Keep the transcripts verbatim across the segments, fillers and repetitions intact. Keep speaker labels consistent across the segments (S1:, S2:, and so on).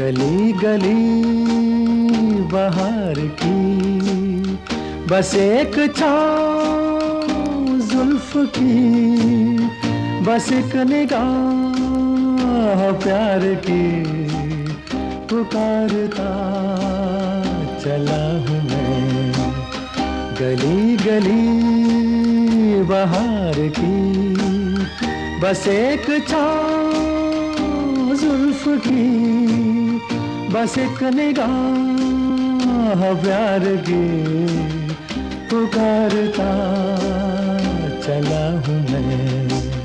S1: गली गली बहार की, बस एक छाँव जुल्फ की, बस एक निगाह प्यार की, पुकारता चला हूँ मैं। गली गली बहार की, बस एक छाँव जुल्फ की, बस एक निगाह प्यार की, पुकारता चला हूँ मैं।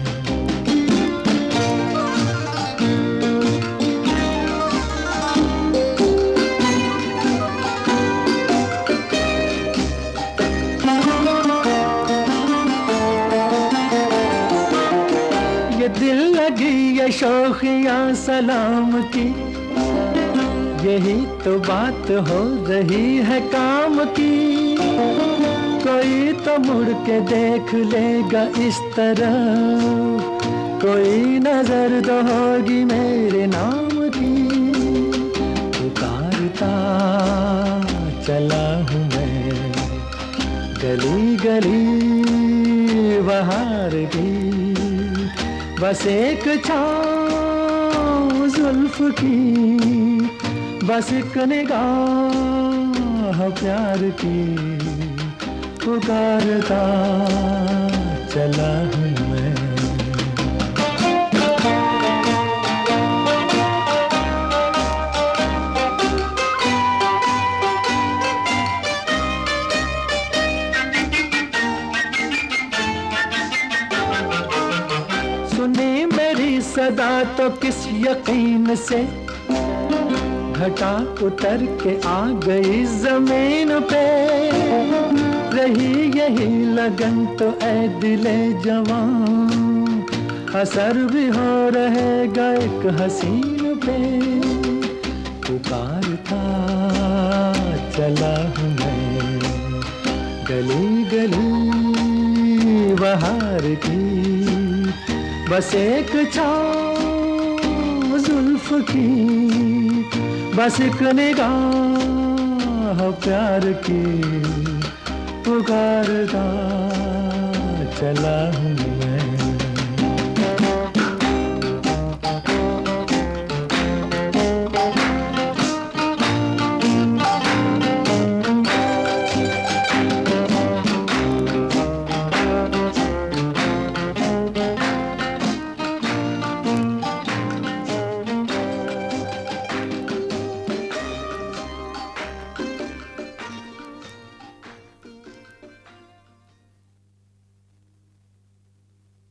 S1: ये दिल लगी ये शौकियाँ सलाम की, यही तो बात हो रही है काम की। कोई तो मुड़ के देख लेगा इस तरह, कोई नजर तो होगी मेरे नाम की। पुकारता चला हूँ मैं, गली गली बहार की, बस एक छाँव जुल्फ की, बस एक निगाह प्यार की, पुकारता चला हूँ मैं। सुनी मेरी सदा तो किस यकीन से, घटा उतर के आ गई जमीन पे। रही यही लगन तो ऐ दिले जवान, असर भी हो रहेगा एक हसीन पे। पुकारता चला हूँ मैं, गली गली बहार की, बस एक छाँव जुल्फ की, बस एक निगाह प्यार की, पुकारता चला हूँ।